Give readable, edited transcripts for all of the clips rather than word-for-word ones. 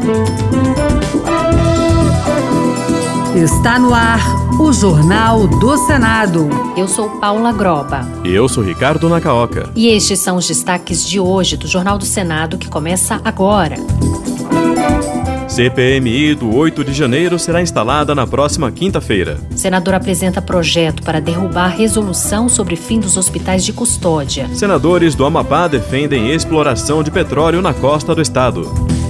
Está no ar o Jornal do Senado. Eu sou Paula Groba. E eu sou Ricardo Nacaoca. E estes são os destaques de hoje do Jornal do Senado, que começa agora. CPMI do 8 de janeiro será instalada na próxima quinta-feira. Senador apresenta projeto para derrubar resolução sobre fim dos hospitais de custódia. Senadores do Amapá defendem exploração de petróleo na costa do estado.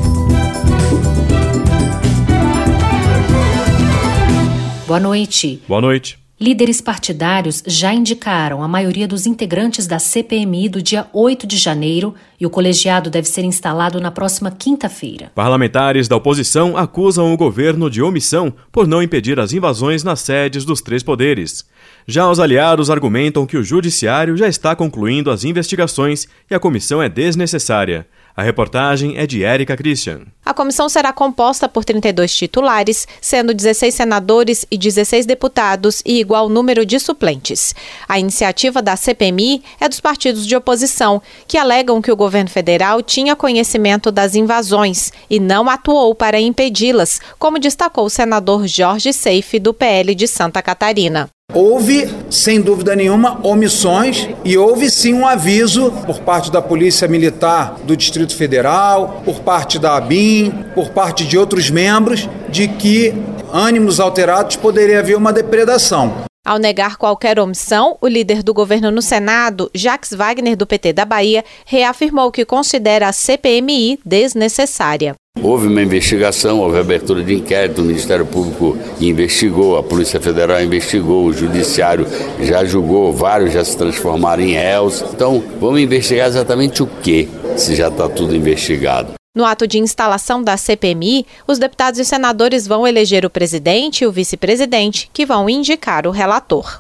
Boa noite. Boa noite. Líderes partidários já indicaram a maioria dos integrantes da CPMI do dia 8 de janeiro e o colegiado deve ser instalado na próxima quinta-feira. Parlamentares da oposição acusam o governo de omissão por não impedir as invasões nas sedes dos três poderes. Já os aliados argumentam que o judiciário já está concluindo as investigações e a comissão é desnecessária. A reportagem é de Érica Christian. A comissão será composta por 32 titulares, sendo 16 senadores e 16 deputados e igual número de suplentes. A iniciativa da CPMI é dos partidos de oposição, que alegam que o governo federal tinha conhecimento das invasões e não atuou para impedi-las, como destacou o senador Jorge Seife, do PL de Santa Catarina. Houve, sem dúvida nenhuma, omissões e houve sim um aviso por parte da Polícia Militar do Distrito Federal, por parte da ABIN, por parte de outros membros, de que ânimos alterados poderia haver uma depredação. Ao negar qualquer omissão, o líder do governo no Senado, Jacques Wagner, do PT da Bahia, reafirmou que considera a CPMI desnecessária. Houve uma investigação, houve abertura de inquérito, o Ministério Público investigou, a Polícia Federal investigou, o Judiciário já julgou, vários já se transformaram em réus. Então, vamos investigar exatamente o quê, se já está tudo investigado. No ato de instalação da CPMI, os deputados e senadores vão eleger o presidente e o vice-presidente, que vão indicar o relator.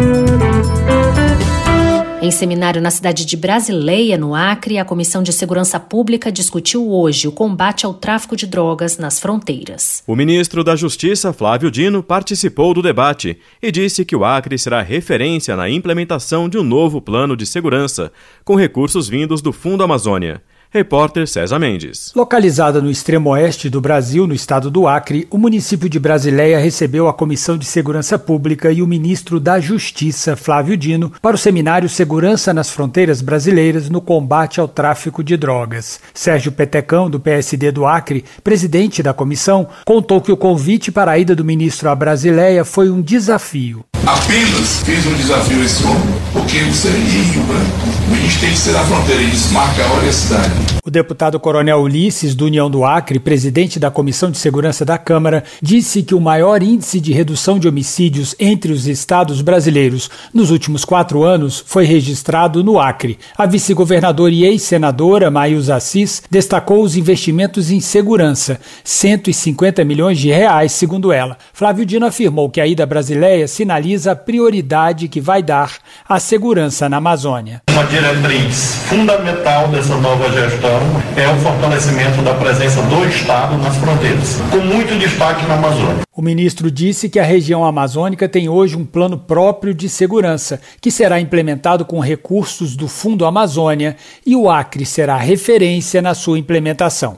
Em seminário na cidade de Brasileia, no Acre, a Comissão de Segurança Pública discutiu hoje o combate ao tráfico de drogas nas fronteiras. O ministro da Justiça, Flávio Dino, participou do debate e disse que o Acre será referência na implementação de um novo plano de segurança, com recursos vindos do Fundo Amazônia. Repórter César Mendes. Localizada no extremo oeste do Brasil, no estado do Acre, o município de Brasileia recebeu a Comissão de Segurança Pública e o ministro da Justiça, Flávio Dino, para o seminário Segurança nas Fronteiras Brasileiras no combate ao tráfico de drogas. Sérgio Petecão, do PSD do Acre, presidente da comissão, contou que o convite para a ida do ministro a Brasileia foi um desafio. Apenas fez um desafio a esse homem, porque você é Rio Branco. O ministro tem que ser na fronteira, ele marca a hora e a cidade. O deputado Coronel Ulisses, do União do Acre, presidente da Comissão de Segurança da Câmara, disse que o maior índice de redução de homicídios entre os estados brasileiros nos últimos 4 anos foi registrado no Acre. A vice-governadora e ex-senadora Maísa Assis destacou os investimentos em segurança, 150 milhões de reais, segundo ela. Flávio Dino afirmou que a ida à Brasileia sinaliza a prioridade que vai dar à segurança na Amazônia. Uma diretriz fundamental dessa nova gestão é o fortalecimento da presença do Estado nas fronteiras, com muito destaque na Amazônia. O ministro disse que a região amazônica tem hoje um plano próprio de segurança, que será implementado com recursos do Fundo Amazônia, e o Acre será referência na sua implementação.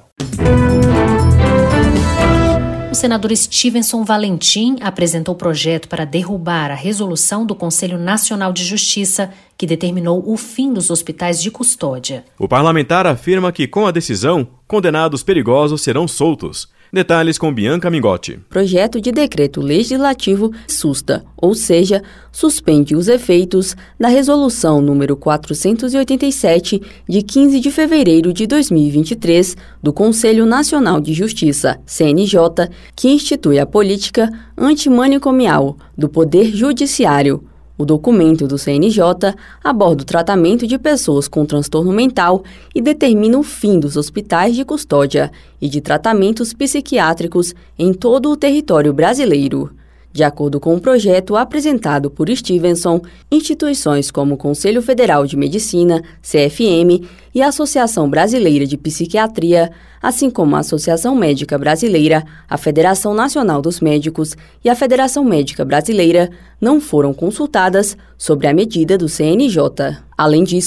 O senador Stevenson Valentim apresentou o projeto para derrubar a resolução do Conselho Nacional de Justiça que determinou o fim dos hospitais de custódia. O parlamentar afirma que, com a decisão, condenados perigosos serão soltos. Detalhes com Bianca Mingotti. Projeto de decreto legislativo susta, ou seja, suspende os efeitos da resolução número 487 de 15 de fevereiro de 2023 do Conselho Nacional de Justiça, CNJ, que institui a política antimanicomial do Poder Judiciário. O documento do CNJ aborda o tratamento de pessoas com transtorno mental e determina o fim dos hospitais de custódia e de tratamentos psiquiátricos em todo o território brasileiro. De acordo com o projeto apresentado por Stevenson, instituições como o Conselho Federal de Medicina, CFM, e a Associação Brasileira de Psiquiatria, assim como a Associação Médica Brasileira, a Federação Nacional dos Médicos e a Federação Médica Brasileira, não foram consultadas sobre a medida do CNJ. Além disso,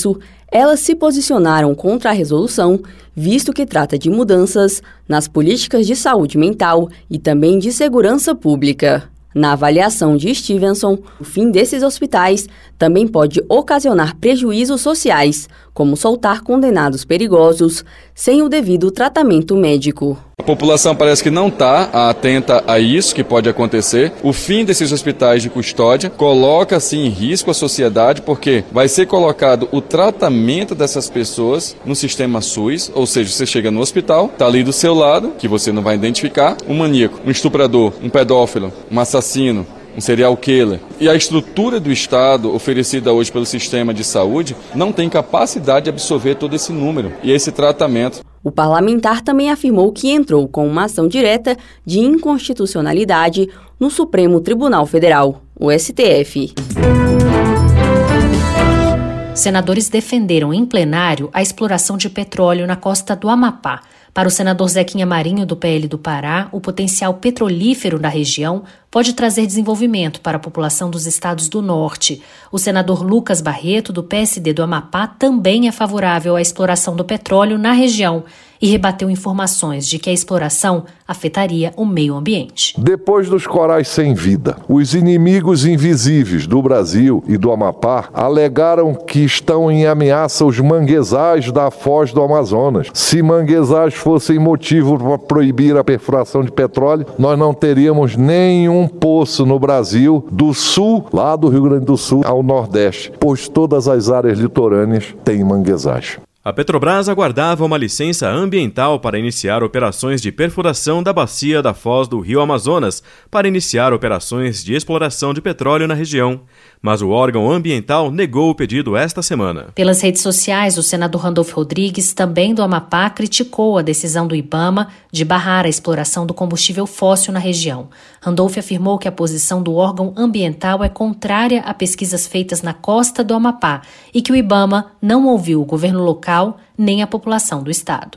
Elas se posicionaram contra a resolução, visto que trata de mudanças nas políticas de saúde mental e também de segurança pública. Na avaliação de Stevenson, o fim desses hospitais também pode ocasionar prejuízos sociais, como soltar condenados perigosos sem o devido tratamento médico. A população parece que não está atenta a isso que pode acontecer. O fim desses hospitais de custódia coloca, sim, em risco a sociedade, porque vai ser colocado o tratamento dessas pessoas no sistema SUS, ou seja, você chega no hospital, está ali do seu lado, que você não vai identificar, um maníaco, um estuprador, um pedófilo, um assassino, um serial killer. E a estrutura do Estado oferecida hoje pelo sistema de saúde não tem capacidade de absorver todo esse número e esse tratamento. O parlamentar também afirmou que entrou com uma ação direta de inconstitucionalidade no Supremo Tribunal Federal, o STF. Senadores defenderam em plenário a exploração de petróleo na costa do Amapá. Para o senador Zequinha Marinho, do PL do Pará, o potencial petrolífero na região pode trazer desenvolvimento para a população dos estados do norte. O senador Lucas Barreto, do PSD do Amapá, também é favorável à exploração do petróleo na região e rebateu informações de que a exploração afetaria o meio ambiente. Depois dos corais sem vida, os inimigos invisíveis do Brasil e do Amapá alegaram que estão em ameaça os manguezais da foz do Amazonas. Se manguezais fossem motivo para proibir a perfuração de petróleo, nós não teríamos nenhum poço no Brasil, do sul, lá do Rio Grande do Sul, ao nordeste, pois todas as áreas litorâneas têm manguezais. A Petrobras aguardava uma licença ambiental para iniciar operações de perfuração da bacia da foz do Rio Amazonas, para iniciar operações de exploração de petróleo na região. Mas o órgão ambiental negou o pedido esta semana. Pelas redes sociais, o senador Randolfo Rodrigues, também do Amapá, criticou a decisão do IBAMA de barrar a exploração do combustível fóssil na região. Randolfo afirmou que a posição do órgão ambiental é contrária a pesquisas feitas na costa do Amapá e que o IBAMA não ouviu o governo local nem a população do estado.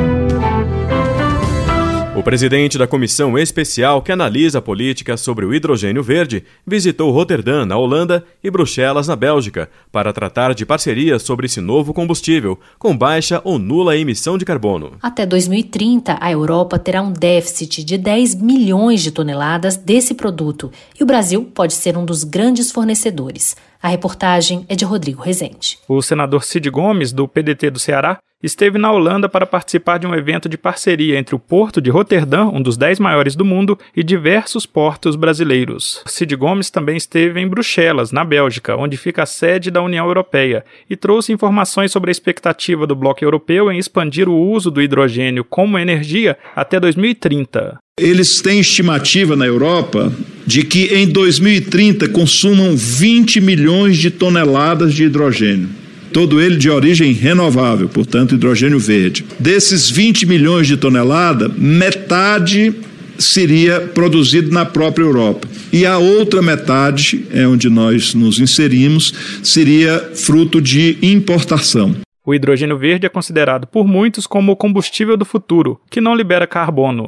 O presidente da comissão especial que analisa a política sobre o hidrogênio verde visitou Roterdã, na Holanda, e Bruxelas, na Bélgica, para tratar de parcerias sobre esse novo combustível, com baixa ou nula emissão de carbono. Até 2030, a Europa terá um déficit de 10 milhões de toneladas desse produto, e o Brasil pode ser um dos grandes fornecedores. A reportagem é de Rodrigo Rezende. O senador Cid Gomes, do PDT do Ceará, esteve na Holanda para participar de um evento de parceria entre o Porto de Roterdã, um dos 10 maiores do mundo, e diversos portos brasileiros. Cid Gomes também esteve em Bruxelas, na Bélgica, onde fica a sede da União Europeia, e trouxe informações sobre a expectativa do bloco europeu em expandir o uso do hidrogênio como energia até 2030. Eles têm estimativa na Europa de que em 2030 consumam 20 milhões de toneladas de hidrogênio. Todo ele de origem renovável, portanto hidrogênio verde. Desses 20 milhões de toneladas, metade seria produzido na própria Europa. E a outra metade, é onde nós nos inserimos, seria fruto de importação. O hidrogênio verde é considerado por muitos como o combustível do futuro, que não libera carbono.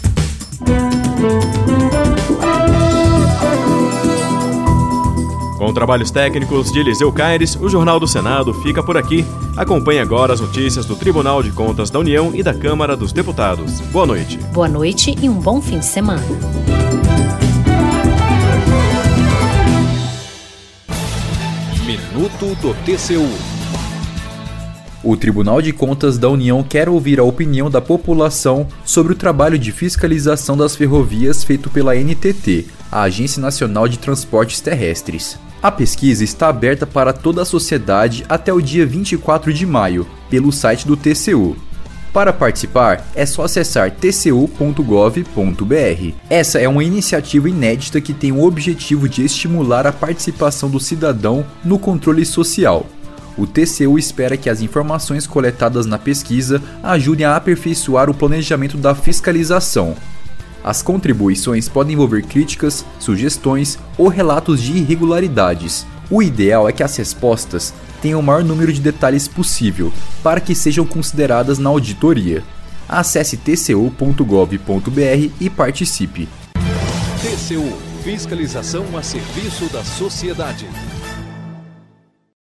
Com trabalhos técnicos de Eliseu Caires, o Jornal do Senado fica por aqui. Acompanhe agora as notícias do Tribunal de Contas da União e da Câmara dos Deputados. Boa noite. Boa noite e um bom fim de semana. Minuto do TCU. O Tribunal de Contas da União quer ouvir a opinião da população sobre o trabalho de fiscalização das ferrovias feito pela NTT, a Agência Nacional de Transportes Terrestres. A pesquisa está aberta para toda a sociedade até o dia 24 de maio, pelo site do TCU. Para participar, é só acessar tcu.gov.br. Essa é uma iniciativa inédita que tem o objetivo de estimular a participação do cidadão no controle social. O TCU espera que as informações coletadas na pesquisa ajudem a aperfeiçoar o planejamento da fiscalização. As contribuições podem envolver críticas, sugestões ou relatos de irregularidades. O ideal é que as respostas tenham o maior número de detalhes possível para que sejam consideradas na auditoria. Acesse tcu.gov.br e participe. TCU – Fiscalização a serviço da sociedade.